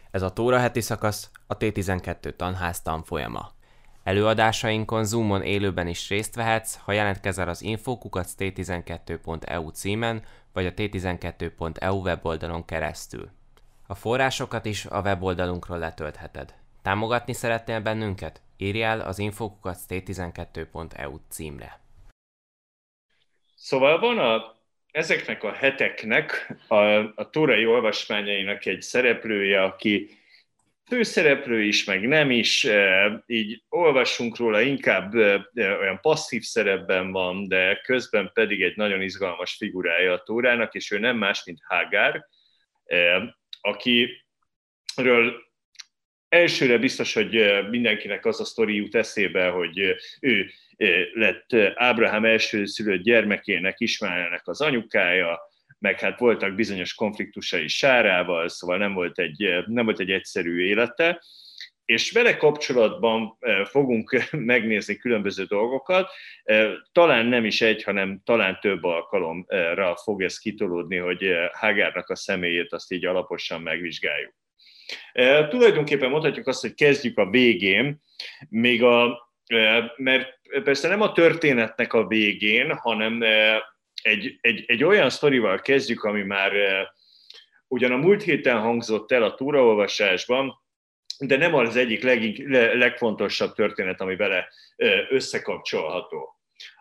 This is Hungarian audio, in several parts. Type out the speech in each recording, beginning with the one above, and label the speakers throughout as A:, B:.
A: Ez a Tóra heti szakasz a T12 tanház tanfolyama. Előadásainkon Zoomon élőben is részt vehetsz, ha jelentkezel az info@t12.eu címen, vagy a t12.eu weboldalon keresztül. A forrásokat is a weboldalunkról letöltheted. Támogatni szeretnél bennünket? Írj el az info@t12.eu címre.
B: Szóval van ezeknek a heteknek, a tórai olvasmányainak egy szereplője, aki főszereplő is, meg nem is, így olvassunk róla, inkább olyan passzív szerepben van, de közben pedig egy nagyon izgalmas figurája a Tórának, és ő nem más, mint Hágár, akiről elsőre biztos, hogy mindenkinek az a sztori jut eszébe, hogy ő lett Ábrahám elsőszülött gyermekének, Ismáelnek az anyukája, meg hát voltak bizonyos konfliktusai Sárával, szóval nem volt egy egyszerű élete, és vele kapcsolatban fogunk megnézni különböző dolgokat, talán nem is egy, hanem talán több alkalomra fog ez kitolódni, hogy Hágárnak a személyét azt így alaposan megvizsgáljuk. Tulajdonképpen mondhatjuk azt, hogy kezdjük a végén, mert persze nem a történetnek a végén, hanem egy olyan sztorival kezdjük, ami már ugyan a múlt héten hangzott el a túraolvasásban, de nem az egyik legfontosabb történet, ami vele összekapcsolható.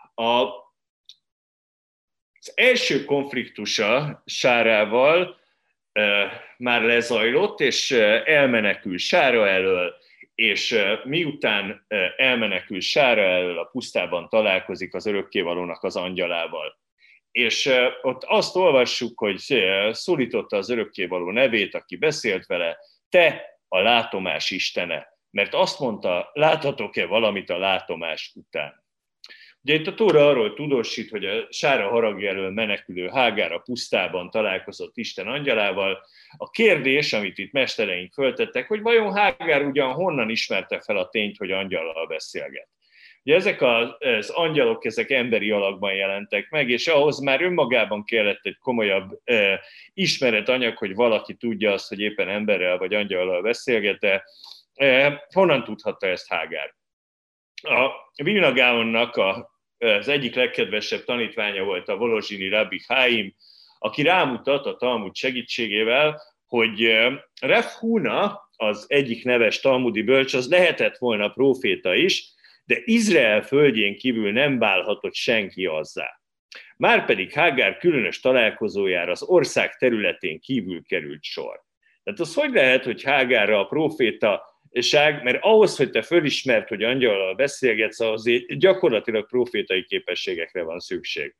B: Az első konfliktusa Sárával már lezajlott, és elmenekül Sára elől, és miután elmenekül Sára elől, a pusztában találkozik az örökkévalónak az angyalával. És ott azt olvassuk, hogy szólította az örökkévaló nevét, aki beszélt vele, te a látomás istene, mert azt mondta, láthatok-e valamit a látomás után. Ugye itt a Tóra arról tudósít, hogy a Sára haragja elől menekülő Hágár a pusztában találkozott Isten angyalával. A kérdés, amit itt mestereink föltettek, hogy vajon Hágár ugyan honnan ismerte fel a tényt, hogy angyallal beszélget. Ugye ezek az angyalok, ezek emberi alakban jelentek meg, és ahhoz már önmagában kellett egy komolyabb ismeretanyag, hogy valaki tudja azt, hogy éppen emberrel vagy angyallal beszélget. Honnan tudhatta ezt Hágár? A Vilna Gaonnak az egyik legkedvesebb tanítványa volt a Volozsini Rabbi Haim, aki rámutat a Talmud segítségével, hogy Rav Huna, az egyik neves talmudi bölcs, az lehetett volna próféta is, de Izrael földjén kívül nem válhatott senki azzá. Márpedig Hágár különös találkozójára az ország területén kívül került sor. Tehát az hogy lehet, hogy Hágárra a próféta, mert ahhoz, hogy te fölismerd, hogy angyallal beszélgetsz, azért gyakorlatilag profétai képességekre van szükség.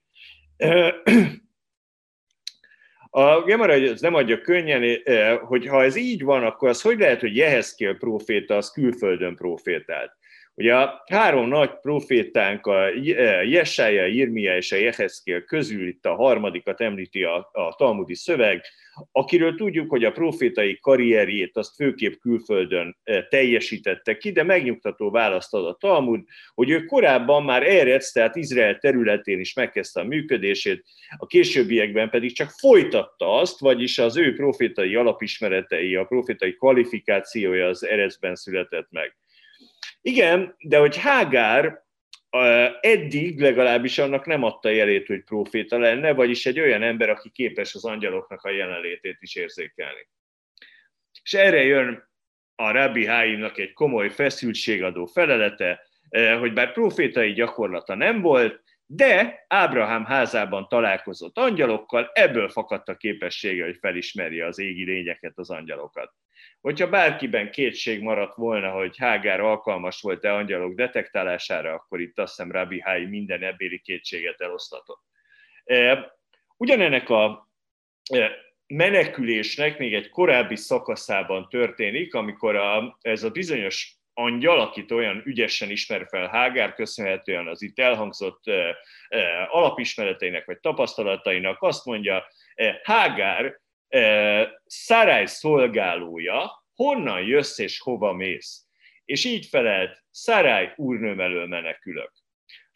B: A Gemara ez nem adja könnyen, hogy ha ez így van, akkor az hogy lehet, hogy Jehezkél próféta az külföldön profétált. Ugye a három nagy profétánk, a Jesája, Irmia és a Jehezkél közül itt a harmadikat említi a talmudi szöveg, akiről tudjuk, hogy a profétai karrierjét azt főképp külföldön teljesítette ki, de megnyugtató választ ad a Talmud, hogy ő korábban már Erec, tehát Izrael területén is megkezdte a működését, a későbbiekben pedig csak folytatta azt, vagyis az ő profétai alapismeretei, a profétai kvalifikációja az Erecben született meg. Igen, de hogy Hágár eddig legalábbis annak nem adta jelét, hogy próféta lenne, vagyis egy olyan ember, aki képes az angyaloknak a jelenlétét is érzékelni. És erre jön a Rabbi Haimnak egy komoly feszültségadó felelete, hogy bár prófétai gyakorlata nem volt, de Ábrahám házában találkozott angyalokkal, ebből fakadt a képessége, hogy felismerje az égi lényeket, az angyalokat. Hogyha bárkiben kétség maradt volna, hogy Hágár alkalmas volt-e angyalok detektálására, akkor itt azt hiszem Rabbi Haim minden ebbéli kétséget elosztatott. Ugyanennek a menekülésnek még egy korábbi szakaszában történik, amikor ez a bizonyos angyal, akit olyan ügyesen ismer fel Hágár, köszönhetően az itt elhangzott alapismereteinek vagy tapasztalatainak, azt mondja, Hágár, Szarály szolgálója, honnan jössz és hova mész? És így felelt, Szarály úrnőm elől menekülök.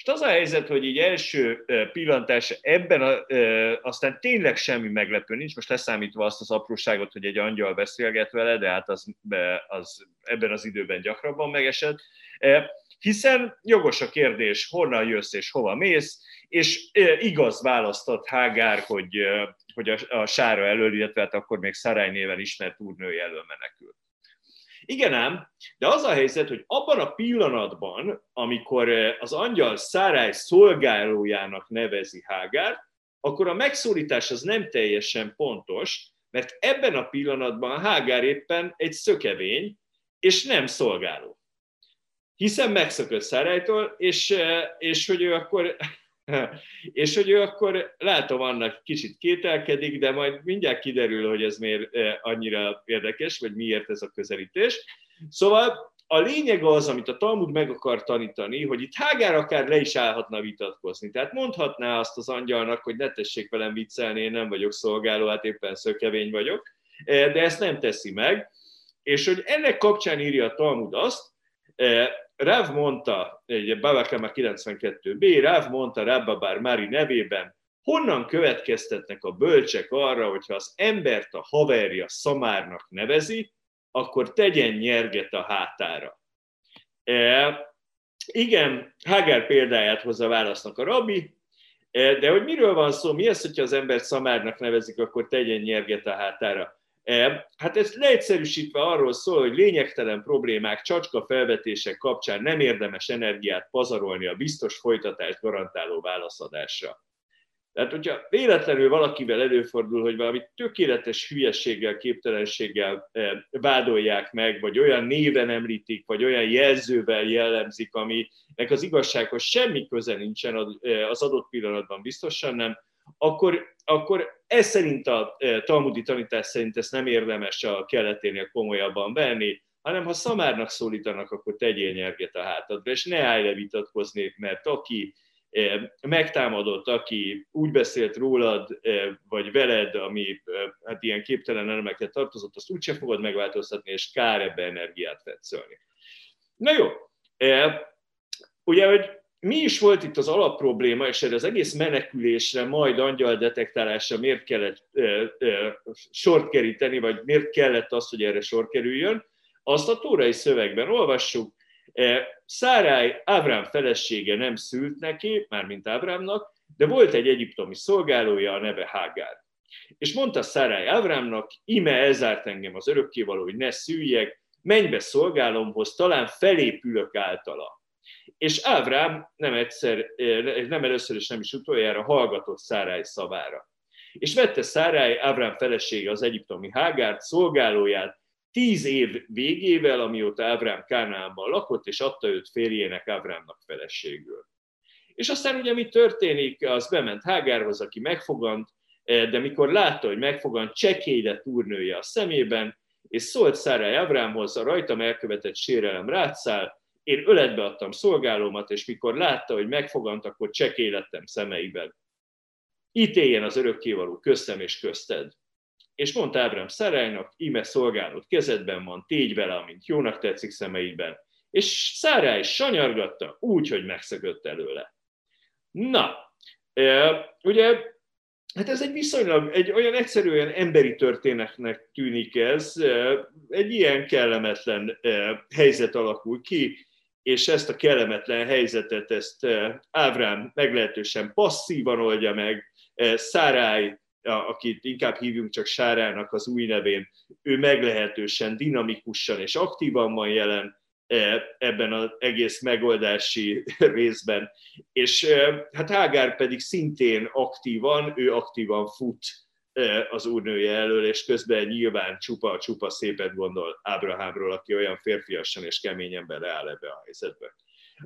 B: Most az a helyzet, hogy így első pillantás ebben aztán tényleg semmi meglepő nincs, most leszámítva azt az apróságot, hogy egy angyal beszélget vele, de hát az ebben az időben gyakrabban megesett. Hiszen jogos a kérdés, honnan jössz és hova mész, és igaz választott Hágár, hogy a Sára elől, illetve hát akkor még Szarály néven ismert úrnői elől menekült. Igen ám, de az a helyzet, hogy abban a pillanatban, amikor az angyal Szarály szolgálójának nevezi Hágárt, akkor a megszólítás az nem teljesen pontos, mert ebben a pillanatban Hágár éppen egy szökevény, és nem szolgáló. Hiszen megszökött Szarálytól, és hogy ő akkor látom annak kicsit kételkedik, de majd mindjárt kiderül, hogy ez miért annyira érdekes, vagy miért ez a közelítés. Szóval a lényeg az, amit a Talmud meg akar tanítani, hogy itt Hágár akár le is állhatna vitatkozni. Tehát mondhatná azt az angyalnak, hogy ne tessék velem viccelni, én nem vagyok szolgáló, hát éppen szökevény vagyok, de ezt nem teszi meg. És hogy ennek kapcsán írja a Talmud azt, Rav mondta, egy Bava Kama 92b, Rav mondta Rabba Bar Mari nevében, honnan következtetnek a bölcsek arra, hogyha az embert a haverja szamárnak nevezi, akkor tegyen nyerget a hátára. Igen, Hágár példáját hozza válasznak a rabbi, de hogy miről van szó, mi az, hogyha az embert szamárnak nevezik, akkor tegyen nyerget a hátára? Hát ez leegyszerűsítve arról szól, hogy lényegtelen problémák, csacska felvetések kapcsán nem érdemes energiát pazarolni a biztos folytatást garantáló válaszadásra. Tehát, hogyha véletlenül valakivel előfordul, hogy valami tökéletes hülyeséggel, képtelenséggel vádolják meg, vagy olyan néven említik, vagy olyan jelzővel jellemzik, aminek az igazsághoz semmi köze nincsen az adott pillanatban, biztosan nem, akkor ez szerint a talmudi tanítás szerint ezt nem érdemes a keleténél komolyabban venni, hanem ha szamárnak szólítanak, akkor tegyél nyerget a hátadra, és ne állj le vitatkozni, mert aki megtámadott, aki úgy beszélt rólad, vagy veled, ami hát ilyen képtelen elemeket tartozott, azt úgyse fogod megváltoztatni, és kár ebbe energiát tetszölni. Na jó, ugye, hogy mi is volt itt az alapprobléma, és erre az egész menekülésre, majd angyal detektálásra miért kellett sort keríteni, vagy miért kellett az, hogy erre sor kerüljön, azt a tórai szövegben olvassuk. Szárály Ábrám felesége nem szült neki, mármint Ábrámnak, de volt egy egyiptomi szolgálója, a neve Hágár. És mondta Szárály Ábrámnak, ime elzárt engem az örökkévaló, hogy ne szüljek, menj be szolgálomhoz, talán felépülök általa. És Ábrám nem először és nem is utoljára hallgatott Szárály szavára. És vette Szárály, Ábrám felesége, az egyiptomi Hágárt, szolgálóját, 10 év végével, amióta Ábrám Kánaánban lakott, és adta őt férjének, Ábrámnak feleségül. És aztán ugye mi történik, az bement Hágárhoz, aki megfogant, de mikor látta, hogy megfogant, csekély lett úrnője a szemében, és szólt Szárály Ábrámhoz, a rajtam elkövetett sérelem rátszáll, én öletbe adtam szolgálómat, és mikor látta, hogy megfogant, akkor csekély lettem szemeiben. Ítéljen az örökkévaló köztem és közted. És mondta Ábrám Szárálynak, íme szolgálód kezedben van, tégy vele, amint jónak tetszik szemeidben. És Szárály sanyargatta úgy, hogy megszökött előle. Na, ugye, hát ez egy viszonylag, egy olyan egyszerű, olyan emberi történetnek tűnik ez, egy ilyen kellemetlen helyzet alakul ki, és ezt a kellemetlen helyzetet, ezt Ábrám meglehetősen passzívan oldja meg, Szárály, akit inkább hívjunk csak Sárának az új nevén, ő meglehetősen dinamikusan és aktívan van jelen ebben az egész megoldási részben. És hát Hágár pedig szintén aktívan, ő aktívan fut az úrnője elől, és közben nyilván csupa szépet gondol Ábrahámról, aki olyan férfiasan és keményen beleáll ebbe a helyzetbe.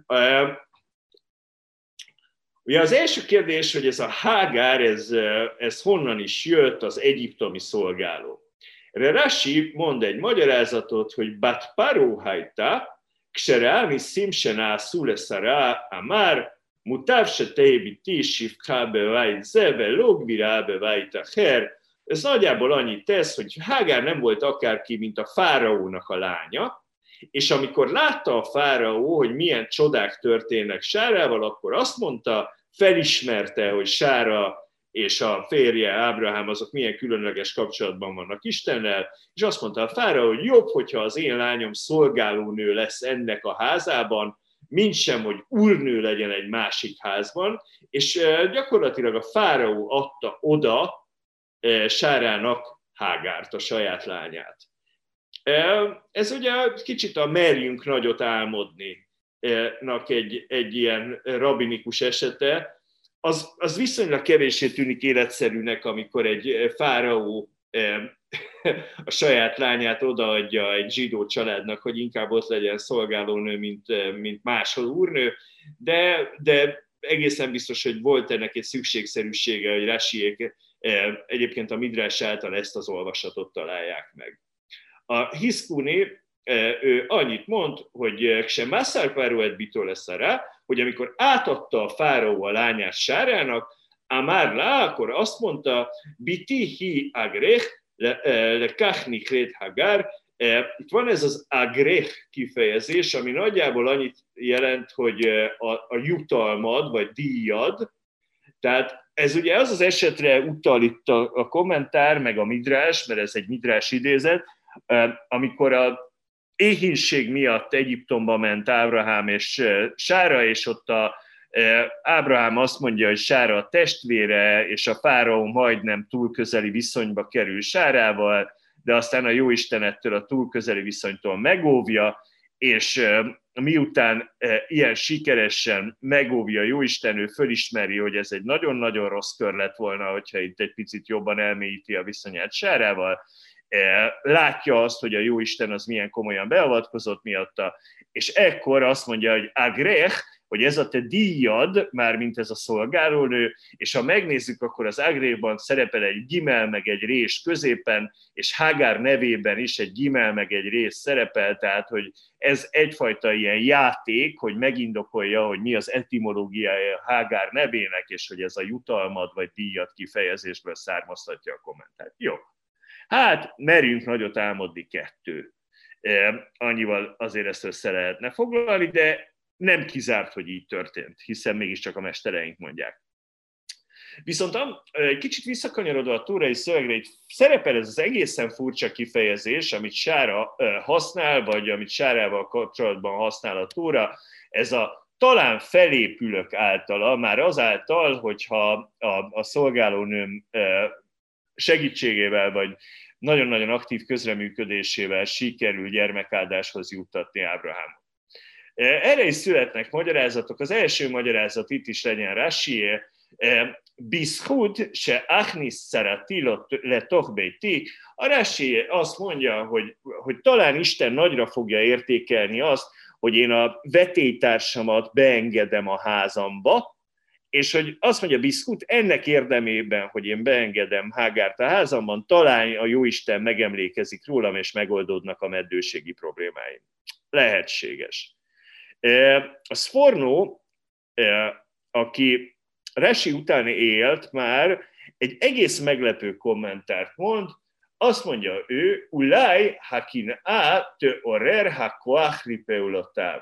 B: Ugye az első kérdés, hogy ez a Hágár, ez honnan is jött, az egyiptomi szolgáló. Erre Rashi mond egy magyarázatot, hogy Bat Paro hajta, ksereámi szimsen ászú leszará amár, mutav se tehébiti sifkábe vájt zeve, logvirábe vájt a her. Ez nagyjából annyit tesz, hogy Hágár nem volt akárki, mint a fáraónak a lánya, És amikor látta a fáraó, hogy milyen csodák történnek Sárával, akkor azt mondta, felismerte, hogy Sára és a férje Ábrahám azok milyen különleges kapcsolatban vannak Istennel, és azt mondta a fáraó, hogy jobb, hogyha az én lányom szolgálónő lesz ennek a házában, mintsem, hogy úrnő legyen egy másik házban, és gyakorlatilag a fáraó adta oda Sárának Hágárt, a saját lányát. Ez ugye kicsit a merjünk nagyot álmodni-nak egy ilyen rabinikus esete, az viszonylag kevéssé tűnik életszerűnek, amikor egy fáraó a saját lányát odaadja egy zsidó családnak, hogy inkább ott legyen szolgálónő, mint máshol úrnő, de egészen biztos, hogy volt ennek egy szükségszerűsége, hogy Rashiék egyébként a Midrás által ezt az olvasatot találják meg. A Hiszkuni ő annyit mond, hogy sem Massar Fáraó et bitó lesz rá, hogy amikor átadta a fáraó a lányát Sárának, Amár lá, akkor azt mondta, biti hi agrech lekachni kred Hagar. Itt van ez az agrech kifejezés, ami nagyjából annyit jelent, hogy a jutalmad, vagy díjad. Tehát ez ugye az esetre utal itt a kommentár, meg a midrás, mert ez egy midrás idézet, amikor a éhínség miatt Egyiptomba ment Ábrahám és Sára, és ott Ábrahám azt mondja, hogy Sára a testvére, és a fáraó majdnem túl közeli viszonyba kerül Sárával, de aztán a Jóisten ettől a túl közeli viszonytól megóvja, és miután ilyen sikeresen megóvja Jóisten, ő fölismeri, hogy ez egy nagyon-nagyon rossz kör lett volna, hogyha itt egy picit jobban elmélyíti a viszonyát Sárával, látja azt, hogy a Jóisten az milyen komolyan beavatkozott miatta, és ekkor azt mondja, hogy agrech, hogy ez a te díjad, mármint ez a szolgálónő, és ha megnézzük, akkor az agrechban szerepel egy gimel meg egy rés középen, és Hágár nevében is egy gimel meg egy rés szerepel, tehát hogy ez egyfajta ilyen játék, hogy megindokolja, hogy mi az etimológiája Hágár nevének, és hogy ez a jutalmad vagy díjat kifejezésből származtatja a kommentárt. Jó. Hát, merjünk nagyot álmodni 2. Annyival azért ezt össze lehetne foglalni, de nem kizárt, hogy így történt, hiszen mégiscsak a mestereink mondják. Viszont egy kicsit visszakanyarodva a tórai szövegre, itt szerepel ez az egészen furcsa kifejezés, amit Sára használ, vagy amit Sárával kapcsolatban használ a tóra, ez a talán felépülök általa, már azáltal, hogyha a szolgálónőm segítségével, vagy nagyon-nagyon aktív közreműködésével sikerül gyermekáldáshoz juttatni Ábrahámot. Erre is születnek magyarázatok. Az első magyarázat itt is legyen Rashié, Bishud se achnis szarati letoch beiti. A Rashié azt mondja, hogy talán Isten nagyra fogja értékelni azt, hogy én a vetélytársamat beengedem a házamba, és hogy azt mondja Bishud, ennek érdemében, hogy én beengedem Hágárt a házamban, talán a Jóisten megemlékezik rólam, és megoldódnak a meddőségi problémáim. Lehetséges. A Sforno, aki Rashi után élt, már egy egész meglepő kommentárt mond, azt mondja ő, ulaj hakin a te orer hakoach lipeulotáv.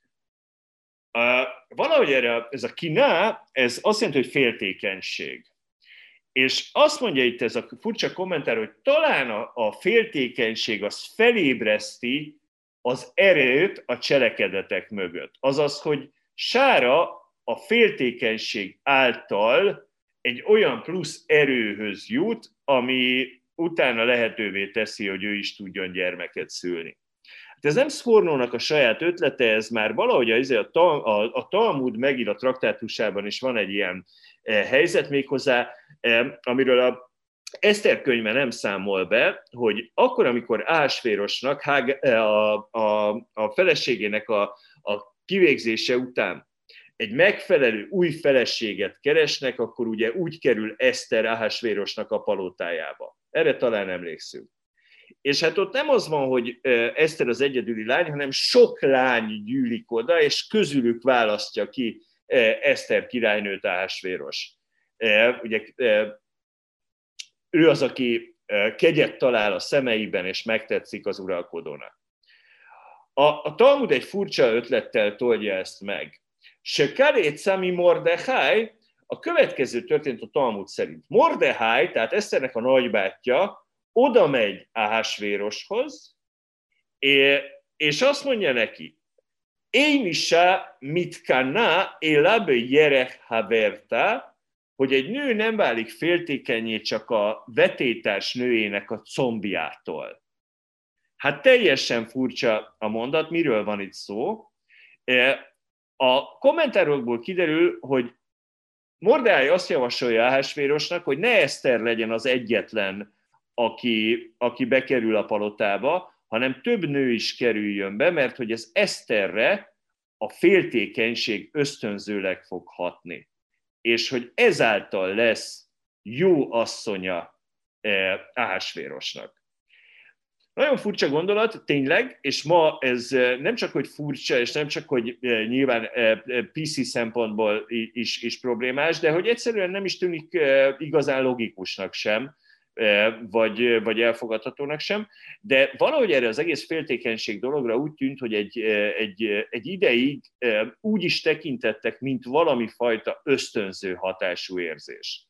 B: Valahogy erre, ez a kiná, ez azt jelenti, hogy féltékenység. És azt mondja itt ez a furcsa kommentár, hogy talán a féltékenység az felébreszti az erőt a cselekedetek mögött. Azaz, hogy Sára a féltékenység által egy olyan plusz erőhöz jut, ami utána lehetővé teszi, hogy ő is tudjon gyermeket szülni. Ez nem Sfornónak a saját ötlete, ez már valahogy a Talmud megír a traktátusában is van egy ilyen helyzet méghozzá, amiről a Eszter könyve nem számol be, hogy akkor, amikor Ahasvérosnak a feleségének a kivégzése után egy megfelelő új feleséget keresnek, akkor ugye úgy kerül Eszter Ahasvérosnak a palotájába. Erre talán emlékszünk. És hát ott nem az van, hogy Eszter az egyedüli lány, hanem sok lány gyűlik oda, és közülük választja ki Eszter királynőt Ahasvéros. Ugye ő az, aki kegyet talál a szemeiben, és megtetszik az uralkodónak. A Talmud egy furcsa ötlettel tolja ezt meg. Se karécami Mordechai, a következő történt a Talmud szerint. Mordechai, tehát Eszternek a nagybátyja, oda megy Ahasvéroshoz, és azt mondja neki, én is mitkana elab jerech haverta, hogy egy nő nem válik féltékenyé csak a vetétárs nőjének a combjától. Hát teljesen furcsa a mondat, miről van itt szó. A kommentárokból kiderül, hogy Mordechai azt javasolja Ahasvérosnak, hogy ne Eszter legyen az egyetlen, aki bekerül a palotába, hanem több nő is kerüljön be, mert hogy ez Eszterre a féltékenység ösztönzőleg fog hatni. És hogy ezáltal lesz jó asszonya Ahasvérosnak. Nagyon furcsa gondolat, tényleg, és ma ez nem csak, hogy furcsa, és nem csak, hogy nyilván PC szempontból is problémás, de hogy egyszerűen nem is tűnik igazán logikusnak sem, vagy elfogadhatónak sem, de valahogy erre az egész féltékenység dologra úgy tűnt, hogy egy ideig úgy is tekintettek, mint valami fajta ösztönző hatású érzés.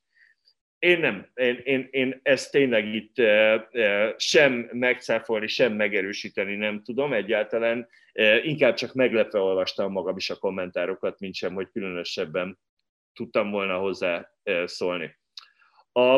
B: Én ezt tényleg itt sem megcáfolni, sem megerősíteni nem tudom egyáltalán. Inkább csak meglepve olvastam magam is a kommentárokat, mint sem, hogy különösebben tudtam volna hozzá szólni. A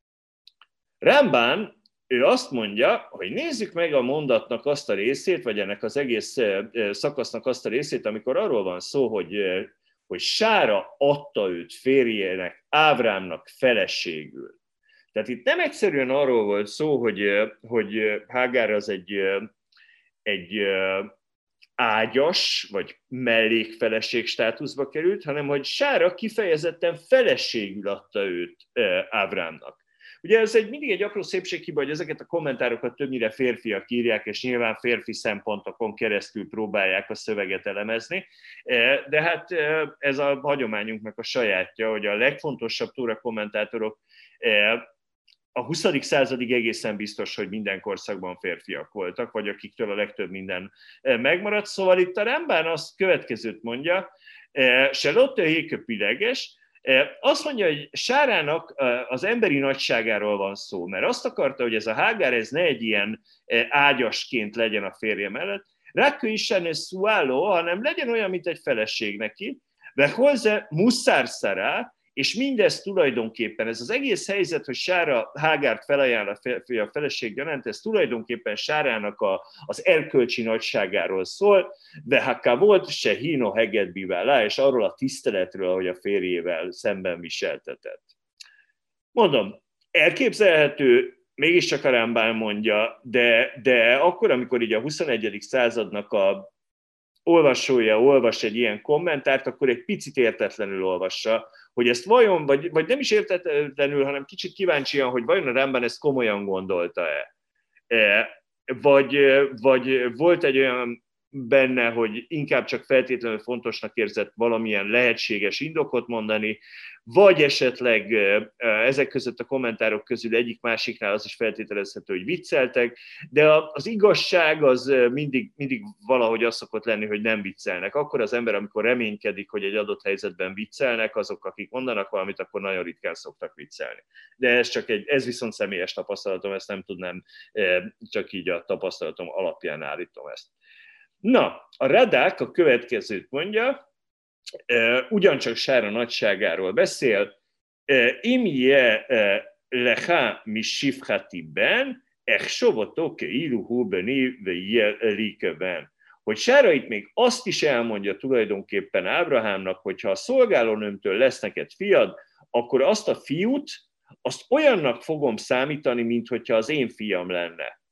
B: Rambán, ő azt mondja, hogy nézzük meg a mondatnak azt a részét, vagy ennek az egész szakasznak azt a részét, amikor arról van szó, hogy Sára adta őt férjének, Ávrámnak feleségül. Tehát itt nem egyszerűen arról volt szó, hogy Hágár az egy ágyas, vagy mellékfeleség státuszba került, hanem hogy Sára kifejezetten feleségül adta őt Ávrámnak. Ugye ez mindig egy apró szépséghiba, hogy ezeket a kommentárokat többnyire férfiak írják, és nyilván férfi szempontokon keresztül próbálják a szöveget elemezni, de hát ez a hagyományunknak a sajátja, hogy a legfontosabb tóra kommentátorok a 20. századig egészen biztos, hogy minden korszakban férfiak voltak, vagy akiktől a legtöbb minden megmaradt. Szóval itt a Rambán azt következőt mondja, se lotte héköpileges, azt mondja, hogy Sárának az emberi nagyságáról van szó, mert azt akarta, hogy ez a Hágár ez ne egy ilyen ágyasként legyen a férje mellett, Rákő Isten szuáló, hanem legyen olyan, mint egy feleség neki, de hozzá muszárszará, és mindez tulajdonképpen, ez az egész helyzet, hogy Sára Hágárt felajánl a feleség gyanánt, ez tulajdonképpen Sárának az erkölcsi nagyságáról szól, de hakká volt se híno heget biválá, és arról a tiszteletről, ahogy a férjével szemben viseltetett. Mondom, elképzelhető, mégiscsak a Rambán mondja, de akkor, amikor így a 21. századnak a olvasója olvas egy ilyen kommentárt, akkor egy picit értetlenül olvassa, hogy ezt vajon, vagy nem is értetlenül, hanem kicsit kíváncsian, hogy vajon a Rambán ezt komolyan gondolta-e. Vagy volt egy olyan benne, hogy inkább csak feltétlenül fontosnak érzett valamilyen lehetséges indokot mondani, vagy esetleg ezek között a kommentárok közül egyik-másiknál az is feltételezhető, hogy vicceltek, de az igazság az mindig valahogy az szokott lenni, hogy nem viccelnek. Akkor az ember, amikor reménykedik, hogy egy adott helyzetben viccelnek, azok, akik mondanak valamit, akkor nagyon ritkán szoktak viccelni. De ez viszont személyes tapasztalatom, ezt nem tudnám, csak így a tapasztalatom alapján állítom ezt. Na, a Radák a következőt mondja, ugyancsak Sára nagyságáról beszél, imje lecha mi sifhatiben, echsovotoke iluhubeni vejelikeben. Hogy Sára itt még azt is elmondja tulajdonképpen Ábrahámnak, hogyha a szolgálónőmtől lesz neked fiad, akkor azt a fiút, azt olyannak fogom számítani, mint hogyha az én fiam lenne.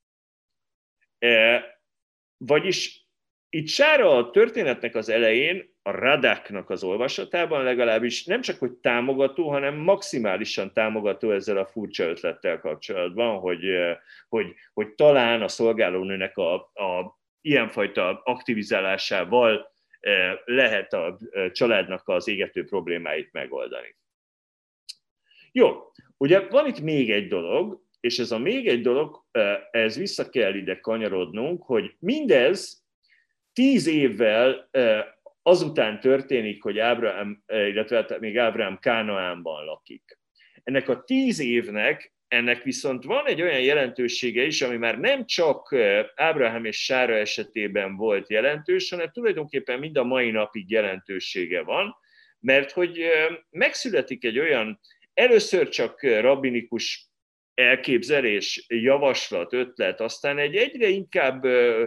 B: Vagyis itt Sára a történetnek az elején, a Radáknak az olvasatában legalábbis nem csak, hogy támogató, hanem maximálisan támogató ezzel a furcsa ötlettel kapcsolatban, hogy talán a szolgálónőnek a ilyenfajta aktivizálásával lehet a családnak az égető problémáit megoldani. Jó, ugye van itt még egy dolog, és ez a még egy dolog, ez vissza kell ide kanyarodnunk, hogy mindez 10 évvel azután történik, hogy Ábrahám, illetve még Ábrahám Kánaánban lakik. Ennek a 10 évnek, ennek viszont van egy olyan jelentősége is, ami már nem csak Ábrahám és Sára esetében volt jelentős, hanem tulajdonképpen mind a mai napig jelentősége van, mert hogy megszületik egy olyan, először csak rabbinikus elképzelés, javaslat, ötlet, aztán egy egyre inkább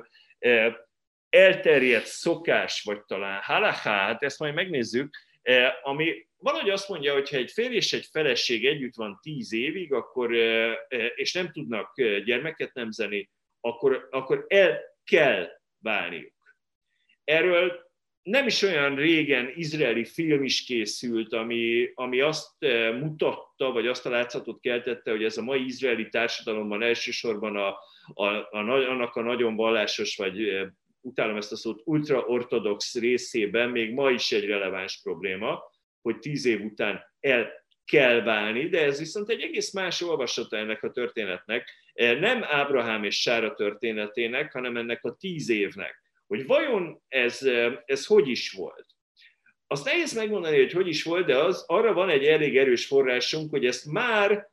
B: elterjedt szokás, vagy talán halakha, hát ezt majd megnézzük, ami valahogy azt mondja, hogy ha egy férj és egy feleség együtt van 10 évig, akkor, és nem tudnak gyermeket nemzeni, akkor el kell válniuk. Erről nem is olyan régen izraeli film is készült, ami azt mutatta, vagy azt a látszatot keltette, hogy ez a mai izraeli társadalomban elsősorban annak a nagyon vallásos, vagy utálom ezt a szót, ultraortodox részében még ma is egy releváns probléma, hogy 10 év után el kell válni, de ez viszont egy egész más olvasata ennek a történetnek, nem Ábrahám és Sára történetének, hanem ennek a 10 évnek. Hogy vajon ez hogy is volt? Azt nehéz megmondani, hogy is volt, de arra van egy elég erős forrásunk, hogy ezt már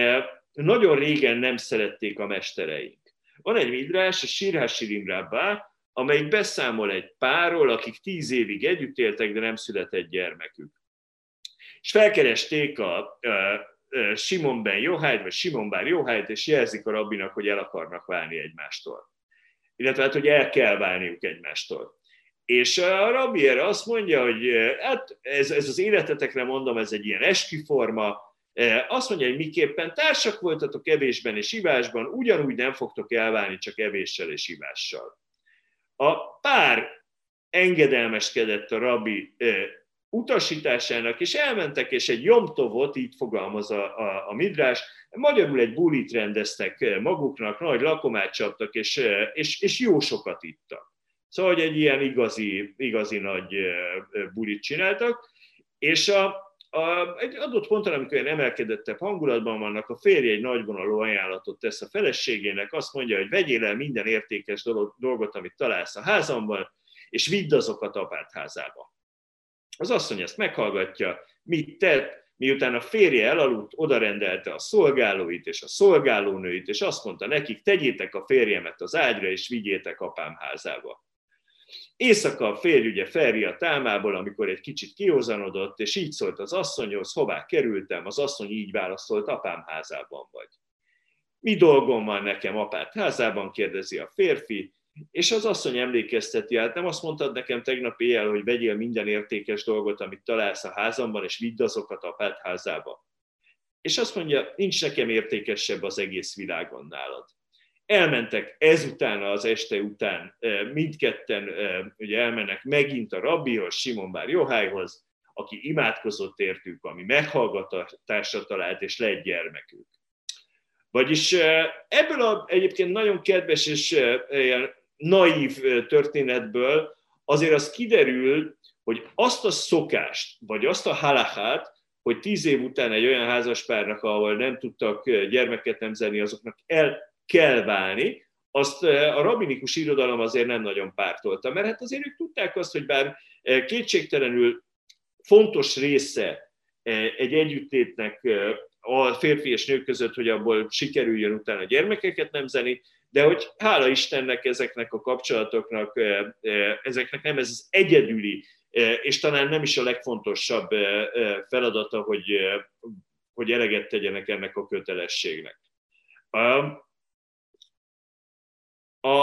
B: nagyon régen nem szerették a mestereink. Van egy midrás, a Sir HaShirim Rabbá, amelyik beszámol egy párról, akik 10 évig együtt éltek, de nem született gyermekük. És felkeresték a Simon ben Yohait, vagy Simon bar Yohait, és jelzik a rabbinak, hogy el akarnak válni egymástól. Illetve hát, hogy el kell válniuk egymástól. És a rabbi erre azt mondja, hogy hát ez az életetekre mondom, ez egy ilyen esküforma, azt mondja, hogy miképpen társak voltatok evésben és ivásban, ugyanúgy nem fogtok elválni, csak evéssel és ivással. A pár engedelmeskedett a rabbi utasításának, és elmentek, és egy jomtovot, így fogalmaz a midrás, magyarul egy bulit rendeztek maguknak, nagy lakomát csaptak, és jó sokat ittak. Szóval, hogy egy ilyen igazi nagy bulit csináltak, és egy adott ponton, amikor ilyen emelkedettebb hangulatban vannak, a férje egy nagyvonalú ajánlatot tesz a feleségének, azt mondja, hogy vegyél el minden értékes dolgot, amit találsz a házamban, és vidd azokat apád házába. Az asszony ezt meghallgatja, mit tett, miután a férje elaludt, odarendelte a szolgálóit és a szolgálónőit, és azt mondta nekik, tegyétek a férjemet az ágyra, és vigyétek apám házába. Éjszaka a férj ugye felriadt álmából, amikor egy kicsit kihozanodott, és így szólt az asszonyhoz, hová kerültem, az asszony így válaszolt, apám házában vagy. Mi dolgom van nekem apád házában, kérdezi a férfi, és az asszony emlékezteti, hát nem azt mondtad nekem tegnap éjjel, hogy vegyél minden értékes dolgot, amit találsz a házamban, és vidd azokat apád házába. És azt mondja, nincs nekem értékesebb az egész világon nálad. Elmentek ezután, az este után, mindketten ugye elmennek megint a rabbihoz, Simon bar Yohaihoz, aki imádkozott értük, ami meghallgatásra talált, és lett gyermekük. Vagyis ebből egyébként nagyon kedves és ilyen naív történetből azért az kiderül, hogy azt a szokást, vagy azt a halachát, hogy 10 év után egy olyan házaspárnak, ahol nem tudtak gyermeket nemzelni, azoknak el kell válni, azt a rabbinikus irodalom azért nem nagyon pártolta, mert hát azért ők tudták azt, hogy bár kétségtelenül fontos része egy együttlétnek a férfi és nők között, hogy abból sikerüljön utána gyermekeket nemzeni, de hogy hála Istennek ezeknek a kapcsolatoknak, ezeknek nem ez az egyedüli, és talán nem is a legfontosabb feladata, hogy eleget tegyenek ennek a kötelességnek. A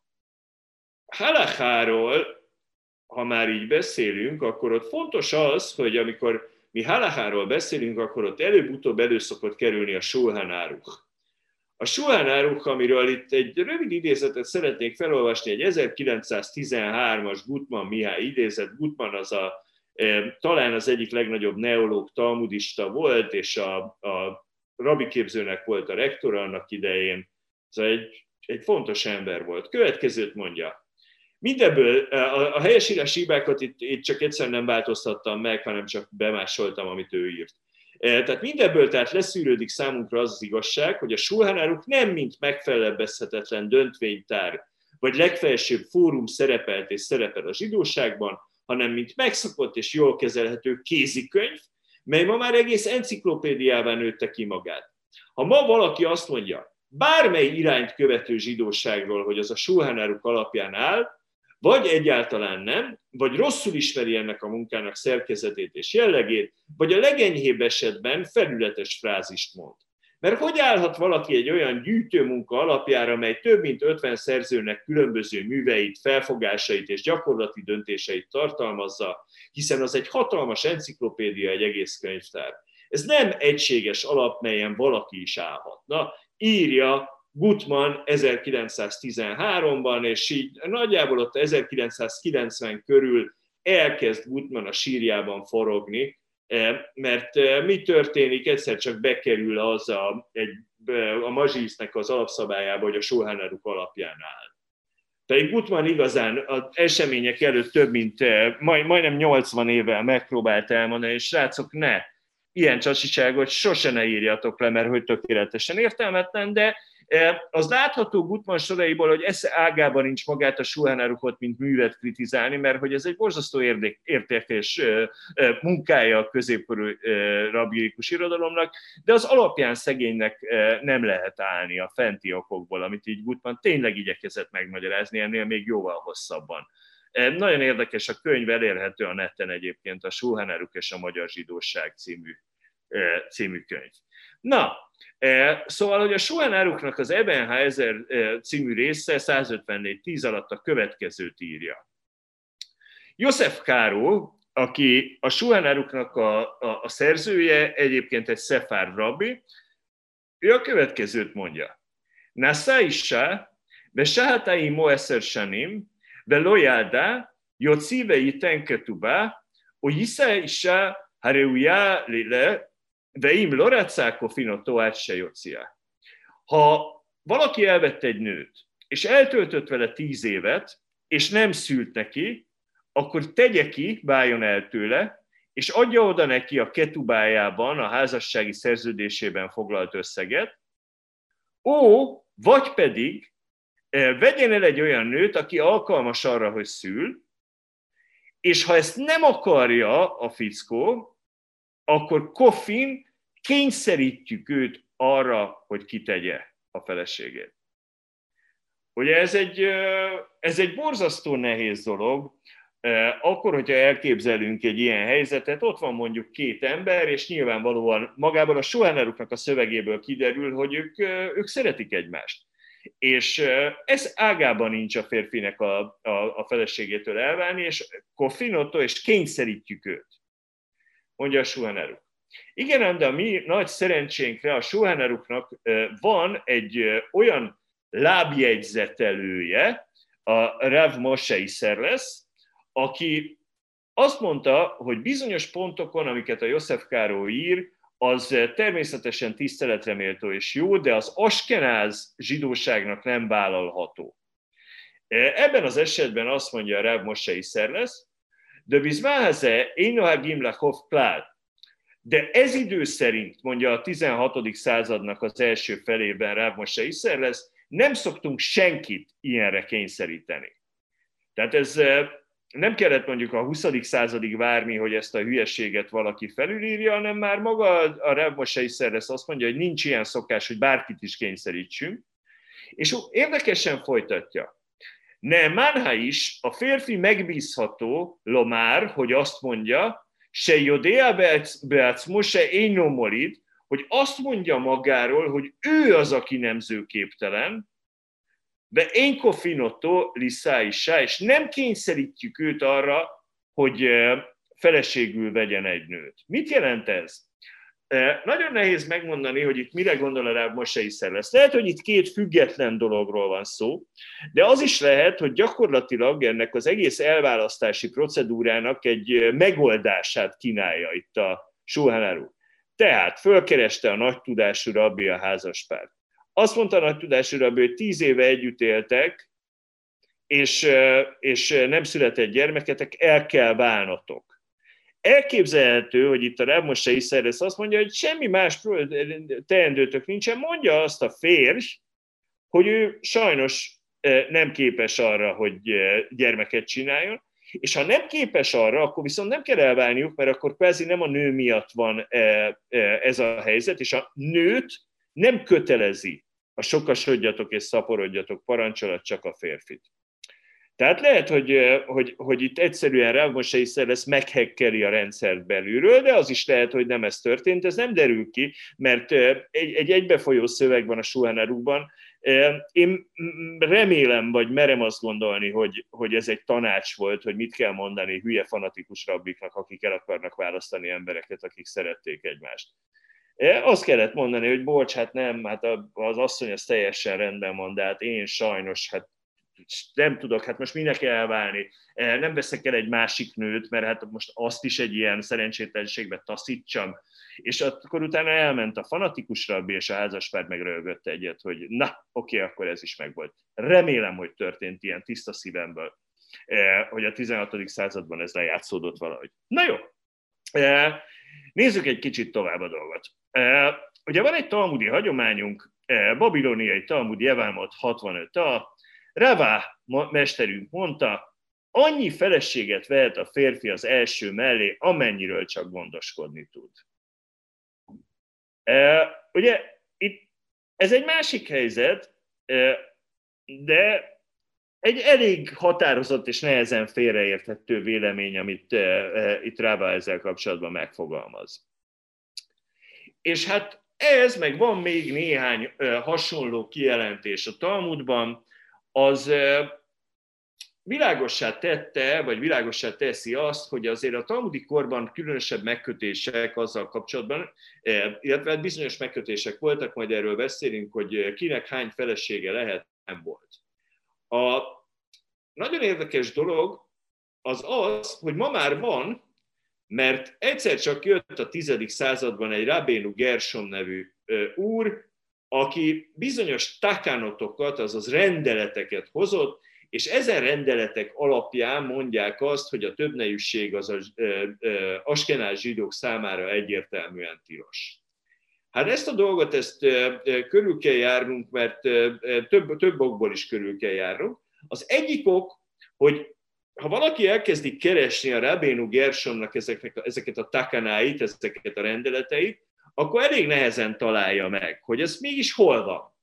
B: halakháról, ha már így beszélünk, akkor ott fontos az, hogy amikor mi halakháról beszélünk, akkor ott előbb-utóbb elő szokott kerülni a Shulchan Aruch. A Shulchan Aruch, amiről itt egy rövid idézetet szeretnék felolvasni, egy 1913-as Gutman Mihály idézet. Gutman az talán az egyik legnagyobb neológ talmudista volt, és a rabiképzőnek volt a rektora annak idején. Ez egy fontos ember volt. Következőt mondja. Mindebből a helyesírási hibákat itt csak egyszer nem változtattam meg, hanem csak bemásoltam, amit ő írt. Tehát mindebből leszűrődik számunkra az igazság, hogy a Shulchan Aruch nem mint megfelebbezhetetlen döntvénytár vagy legfelsőbb fórum szerepelt és szerepel a zsidóságban, hanem mint megszokott és jól kezelhető kézikönyv, mely ma már egész enciklopédiává nőtte ki magát. Ha ma valaki azt mondja, bármely irányt követő zsidóságról, hogy az a Shulchan Aruch alapján áll, vagy egyáltalán nem, vagy rosszul ismeri ennek a munkának szerkezetét és jellegét, vagy a legenyhébb esetben felületes frázist mond. Mert hogy állhat valaki egy olyan gyűjtőmunka alapjára, mely több mint 50 szerzőnek különböző műveit, felfogásait és gyakorlati döntéseit tartalmazza, hiszen az egy hatalmas enciklopédia, egy egész könyvtár. Ez nem egységes alap, melyen valaki is állhatna, írja Gutmann 1913-ban, és így nagyjából ott 1990 körül elkezd Gutmann a sírjában forogni, mert mi történik, egyszer csak bekerül az a mazsisznek az alapszabályába, hogy a Shulchan Aruch alapján áll. Pedig Gutmann igazán az események előtt több mint majdnem 80 évvel megpróbált elmondani, és srácok, ne, ilyen csacsiságot sose ne írjatok le, mert hogy tökéletesen értelmetlen, de az látható Gutmann soraiból, hogy esze ágában nincs magát a Shulchan Aruchot, mint művet kritizálni, mert hogy ez egy borzasztó értékes munkája a középkorú rabbinikus irodalomnak, de az alapján szegénynek nem lehet állni a fenti okokból, amit így Gutmann tényleg igyekezett megmagyarázni, ennél még jóval hosszabban. Nagyon érdekes, a könyv elérhető a neten egyébként, a Shulchan Aruch és a Magyar Zsidóság című könyv. Na, szóval, hogy a Shulchan Aruchnak az Eben Haezer című része 154-10 alatt a következőt írja. Yosef Karo, aki a Shulchan Aruchnak a szerzője, egyébként egy szefárd rabbi, ő a következőt mondja. Nasa isha, veshahata imo 10 shanim, velo yada, yotzi veiten ketuba, o yisa isha hareuya lile, veim loratszáko finoto át se jocia. Ha valaki elvett egy nőt, és eltöltött vele 10 évet, és nem szült neki, akkor tegye ki, váljon el tőle, és adja oda neki a ketubájában, a házassági szerződésében foglalt összeget, vagy pedig vegyen el egy olyan nőt, aki alkalmas arra, hogy szül, és ha ezt nem akarja a fickó, akkor kofin kényszerítjük őt arra, hogy kitegye a feleségét. Ugye ez egy borzasztó nehéz dolog, akkor, hogyha elképzelünk egy ilyen helyzetet, ott van mondjuk 2 ember, és nyilvánvalóan magából a Shulchan Aruchnak a szövegéből kiderül, hogy ők szeretik egymást. És ez ágában nincs a férfinek a feleségétől elválni, és kofinotto, és kényszerítjük őt, mondja a Shulchan Aruch. Igen, de a mi nagy szerencsénkre a Shulchan Aruchnak van egy olyan lábjegyzetelője, a Rav Moshe Isserles, aki azt mondta, hogy bizonyos pontokon, amiket a Yosef Karo ír, az természetesen tiszteletre méltó és jó, de az askenáz zsidóságnak nem vállalható. Ebben az esetben azt mondja a Rav Moshe Isserles, de bizmáhaze énohagim lachov klál. De ez idő szerint, mondja a 16. századnak az első felében Rav Moshe Isserles, nem szoktunk senkit ilyenre kényszeríteni. Tehát ez nem kellett mondjuk a 20. századig várni, hogy ezt a hülyeséget valaki felülírja, hanem már maga a Rav Moshe Isserles azt mondja, hogy nincs ilyen szokás, hogy bárkit is kényszerítsünk. És érdekesen folytatja. Ne manha is, a férfi megbízható lomár, hogy azt mondja, se jodea beacmo, se éno molid, hogy azt mondja magáról, hogy ő az, aki nemzőképtelen, de én kofinotto liszáisa, és nem kényszerítjük őt arra, hogy feleségül vegyen egy nőt. Mit jelent ez? Nagyon nehéz megmondani, hogy itt mire gondol a Rav Moshe Isserles. Lehet, hogy itt 2 független dologról van szó, de az is lehet, hogy gyakorlatilag ennek az egész elválasztási procedúrának egy megoldását kínálja itt a Shulchan Aruch. Tehát fölkereste a nagy tudású rabbi a házaspárt. Azt mondta a nagy tudású rabbi, hogy 10 éve együtt éltek, és nem született gyermeketek, el kell válnotok. Elképzelhető, hogy itt a Rav Moshe Isserles azt mondja, hogy semmi más teendőtök nincsen, mondja azt a férj, hogy ő sajnos nem képes arra, hogy gyermeket csináljon, és ha nem képes arra, akkor viszont nem kell elválniuk, mert akkor kvázi nem a nő miatt van ez a helyzet, és a nőt nem kötelezi a sokasodjatok és szaporodjatok parancsolat, csak a férfit. Tehát lehet, hogy itt egyszerűen Rav-Moshe lesz meghekkeli a rendszert belülről, de az is lehet, hogy nem ez történt, ez nem derül ki, mert egy egybefolyó szöveg van a Shulchan Aruchban. Én remélem, vagy merem azt gondolni, hogy ez egy tanács volt, hogy mit kell mondani hülye fanatikus rabbiknak, akik el akarnak választani embereket, akik szerették egymást. Azt kellett mondani, hogy bocs, hát nem, hát az asszony az teljesen rendben van, de hát én sajnos, hát nem tudok, hát most minek elválni, nem veszek el egy másik nőt, mert hát most azt is egy ilyen szerencsétlenségbe taszítsam. És akkor utána elment a fanatikus rabbi, és a házaspár megröhögött egyet, hogy na, oké, akkor ez is megvolt. Remélem, hogy történt ilyen tiszta szívemből, hogy a 16. században ez lejátszódott valahogy. Na jó, nézzük egy kicsit tovább a dolgot. Ugye van egy talmudi hagyományunk, babiloniai Talmud Jevamot 65a, Ravá mesterünk mondta, annyi feleséget vehet a férfi az első mellé, amennyiről csak gondoskodni tud. Ugye itt ez egy másik helyzet, de egy elég határozott és nehezen félreérthető vélemény, amit itt Ravá ezzel kapcsolatban megfogalmaz. És hát ez, meg van még néhány hasonló kijelentés a Talmudban, az világossá tette, vagy világossá teszi azt, hogy azért a talmudi korban különösebb megkötések azzal kapcsolatban, illetve bizonyos megkötések voltak, majd erről beszélünk, hogy kinek hány felesége lehet, nem volt. A nagyon érdekes dolog az, hogy ma már van, mert egyszer csak jött a 10. században egy Rabbeinu Gershom nevű úr, aki bizonyos takánotokat, azaz rendeleteket hozott, és ezen rendeletek alapján mondják azt, hogy a többnejűség az az askenáz zsidók számára egyértelműen tilos. Hát ezt a dolgot körül kell járnunk, mert több okból is körül kell járnunk. Az egyik ok, hogy ha valaki elkezdi keresni a Rabbeinu Gershomnak ezeket a takanáit, ezeket a rendeleteit, akkor elég nehezen találja meg, hogy ez mégis hol van.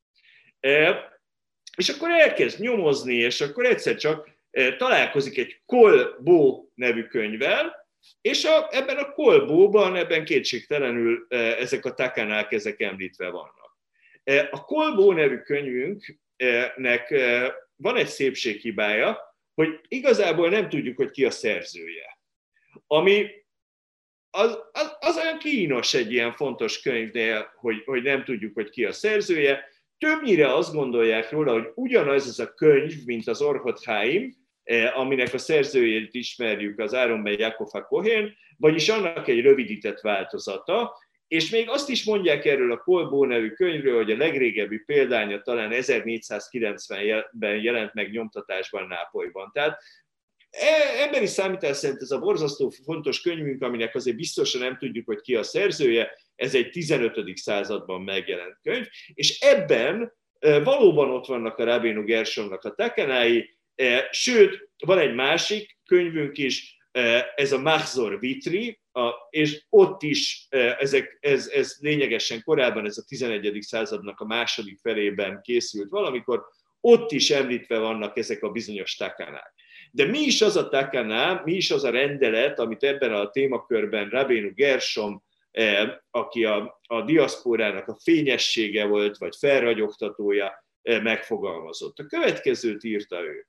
B: És akkor elkezd nyomozni, és akkor egyszer csak találkozik egy Kolbó nevű könyvvel, és ebben a Kolbóban, ebben kétségtelenül ezek a takanák, ezek említve vannak. A Kolbó nevű könyvünknek van egy szépséghibája, hogy igazából nem tudjuk, hogy ki a szerzője. Ami az olyan kínos egy ilyen fontos könyvnél, hogy nem tudjuk, hogy ki a szerzője. Többnyire azt gondolják róla, hogy ugyanaz az a könyv, mint az Orhot Chaim, aminek a szerzőjét ismerjük, az Aaron ben Yaakov HaKohen, vagyis annak egy rövidített változata, és még azt is mondják erről a Kolbó nevű könyvről, hogy a legrégebbi példánya talán 1490-ben jelent meg nyomtatásban Nápolyban. Tehát emberi számítás szerint ez a borzasztó fontos könyvünk, aminek azért biztosan nem tudjuk, hogy ki a szerzője, ez egy 15. században megjelent könyv, és ebben valóban ott vannak a Rabbeinu Gershomnak a takanái, sőt, van egy másik könyvünk is, ez a Machzor Vitri, és ott is ez lényegesen korábban, ez a 11. századnak a második felében készült valamikor, ott is említve vannak ezek a bizonyos takanák. De mi is az a takaná, mi is az a rendelet, amit ebben a témakörben Rabbeinu Gershom, aki a diaszpórának a fényessége volt, vagy felragyogtatója, megfogalmazott. A következőt írta ő.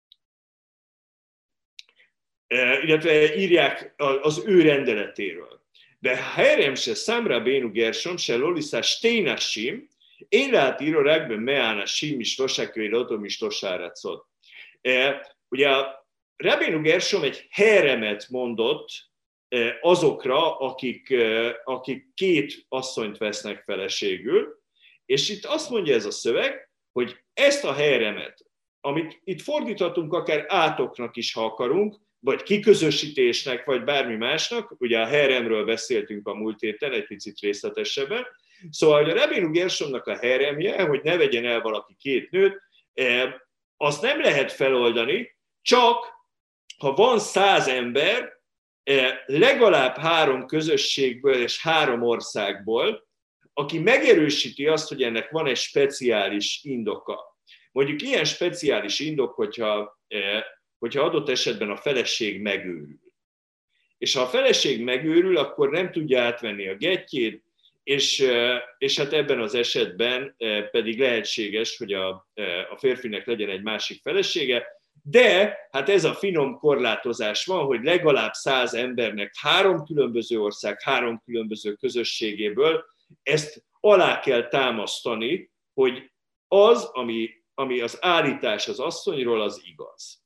B: Illetve írják az ő rendeletéről. De herem se szám Rabbeinu Gershom se loliszá steinashim, én lát író rákben meánashim is losakölylotom is losáracot. Ugye a Rabbeinu Gershom egy heremet mondott azokra, akik két asszonyt vesznek feleségül, és itt azt mondja ez a szöveg, hogy ezt a heremet, amit itt fordíthatunk akár átoknak is, ha akarunk, vagy kiközösítésnek, vagy bármi másnak, ugye a heremről beszéltünk a múlt héten egy picit részletesebben, szóval hogy a Rabbeinu Gershomnak a heremje, hogy ne vegyen el valaki két nőt, azt nem lehet feloldani, csak ha van 100 ember, legalább 3 közösségből és 3 országból, aki megerősíti azt, hogy ennek van egy speciális indoka. Mondjuk ilyen speciális indok, hogyha adott esetben a feleség megőrül. És ha a feleség megőrül, akkor nem tudja átvenni a gettjét, és hát ebben az esetben pedig lehetséges, hogy a férfinek legyen egy másik felesége, de hát ez a finom korlátozás van, hogy legalább 100 embernek 3 különböző ország, 3 különböző közösségéből ezt alá kell támasztani, hogy az, ami az állítás az asszonyról, az igaz.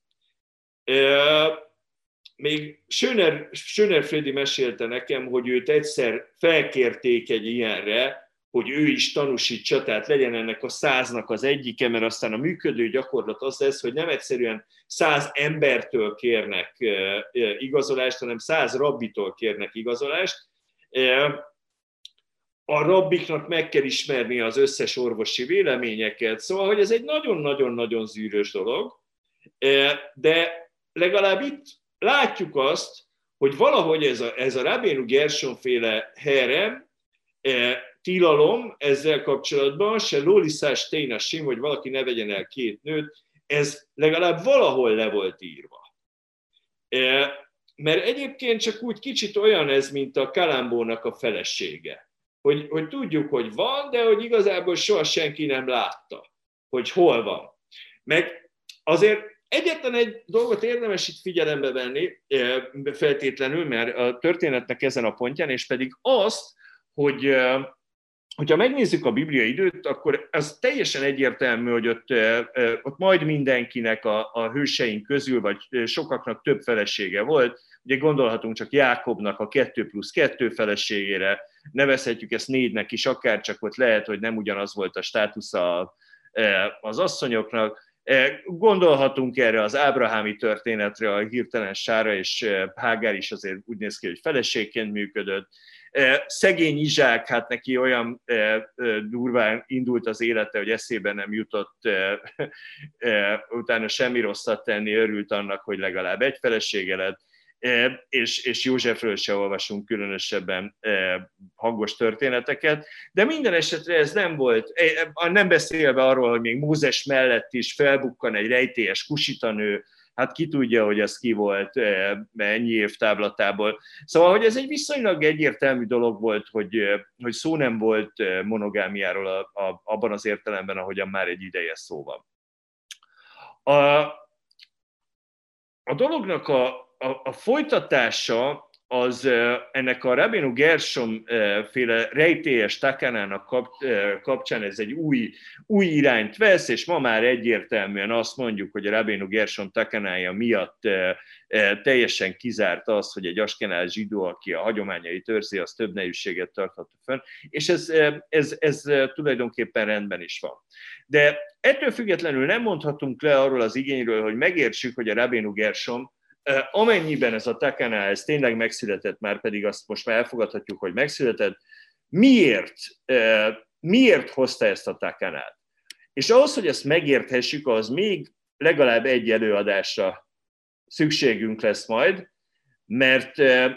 B: Még Schöner Frédi mesélte nekem, hogy őt egyszer felkérték egy ilyenre, hogy ő is tanúsítsa, tehát legyen ennek a 100-nak az egyike, mert aztán a működő gyakorlat az lesz, hogy nem egyszerűen 100 embertől kérnek igazolást, hanem 100 rabbitól kérnek igazolást. A rabbiknak meg kell ismerni az összes orvosi véleményeket, szóval, hogy ez egy nagyon-nagyon-nagyon zűrös dolog, de legalább itt látjuk azt, hogy valahogy ez a Rabbeinu Gershon féle herem, tilalom ezzel kapcsolatban, se lóliszás ténasim, hogy valaki ne vegyen el 2 nőt, ez legalább valahol le volt írva. Mert egyébként csak úgy kicsit olyan ez, mint a Kalambónak a felesége. Hogy tudjuk, hogy van, de hogy igazából soha senki nem látta, hogy hol van. Meg azért egyetlen egy dolgot érdemes itt figyelembe venni feltétlenül, mert a történetnek ezen a pontján, és pedig azt, hogyha megnézzük a bibliai időt, akkor az teljesen egyértelmű, hogy ott majd mindenkinek a hőseink közül, vagy sokaknak több felesége volt. Ugye gondolhatunk csak Jákobnak a 2+2 feleségére, nevezhetjük ezt 4-nek is, akár csak ott lehet, hogy nem ugyanaz volt a státusza az asszonyoknak. Gondolhatunk erre az ábrahámi történetre, a hirtelen Sára és Hágár is azért úgy néz ki, hogy feleségként működött. Szegény Izsák, hát neki olyan durván indult az élete, hogy eszébe nem jutott utána semmi rosszat tenni, örült annak, hogy legalább egy felesége lett, és Józsefről se olvasunk különösebben hangos történeteket, de minden esetre ez nem volt, nem beszélve arról, hogy még Mózes mellett is felbukkan egy rejtélyes kusitanő, hát ki tudja, hogy az ki volt ennyi év távlatából. Szóval, hogy ez egy viszonylag egyértelmű dolog volt, hogy szó nem volt monogámiáról abban az értelemben, ahogyan már egy ideje szó van. A dolognak a folytatása az ennek a Rabbeinu Gershom féle rejtélyes takánának kapcsán ez egy új irányt vesz, és ma már egyértelműen azt mondjuk, hogy a Rabbeinu Gershom takánája miatt teljesen kizárt az, hogy egy askenás zsidó, aki a hagyományait őrzi, az több nejűséget tartható fönn, és ez tulajdonképpen rendben is van. De ettől függetlenül nem mondhatunk le arról az igényről, hogy megértsük, hogy a Rabbeinu Gershom, amennyiben ez a takána, ez tényleg megszületett, már pedig azt most már elfogadhatjuk, hogy megszületett, miért hozta ezt a takánát? És ahhoz, hogy ezt megérthessük, az még legalább egy előadásra szükségünk lesz majd, mert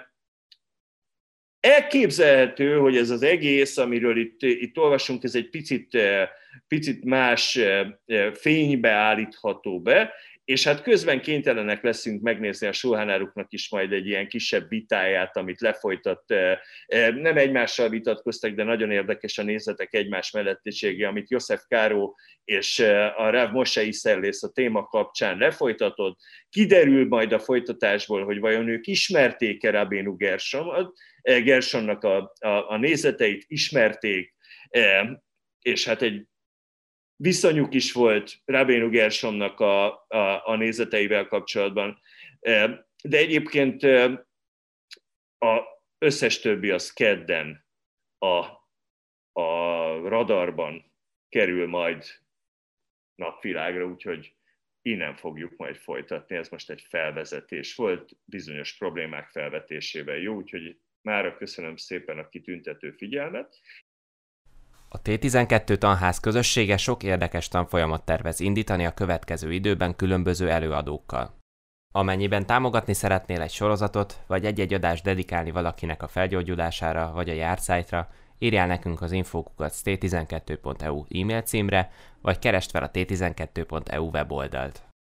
B: elképzelhető, hogy ez az egész, amiről itt olvasunk, ez egy picit más fénybe állítható be, és hát közben kénytelenek leszünk megnézni a Shulchan Aruchnak is majd egy ilyen kisebb vitáját, amit lefolytat. Nem egymással vitatkoztak, de nagyon érdekes a nézetek egymás mellettisége, amit József Káró és a Rav Moshe Isserlész a téma kapcsán lefolytatott. Kiderül majd a folytatásból, hogy vajon ők ismerték-e Rabbeinu Gershonnak a nézeteit, ismerték, és hát egy viszonyuk is volt Rabbeinu Gershomnak a nézeteivel kapcsolatban. De egyébként az összes többi az kedden a radarban kerül majd napvilágra, úgyhogy innen fogjuk majd folytatni. Ez most egy felvezetés volt, bizonyos problémák felvetésével jó, úgyhogy mára köszönöm szépen a kitüntető figyelmet.
A: A T12 tanház közössége sok érdekes tanfolyamat tervez indítani a következő időben különböző előadókkal. Amennyiben támogatni szeretnél egy sorozatot, vagy egy-egy adást dedikálni valakinek a felgyógyulására, vagy a jártszájtra, írjál nekünk az info@t12.eu e-mail címre, vagy keresd fel a t12.eu weboldalt.